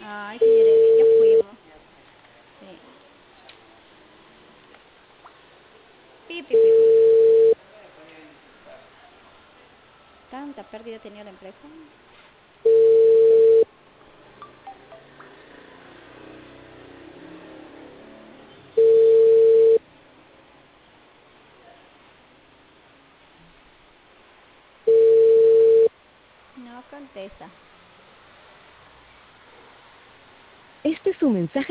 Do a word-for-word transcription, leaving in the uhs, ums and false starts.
Ay, señora Edwin, ya fuimos. Sí. Pi, pi, pi, pi. Tanta pérdida ha tenido la empresa. No contesta. Este es un mensaje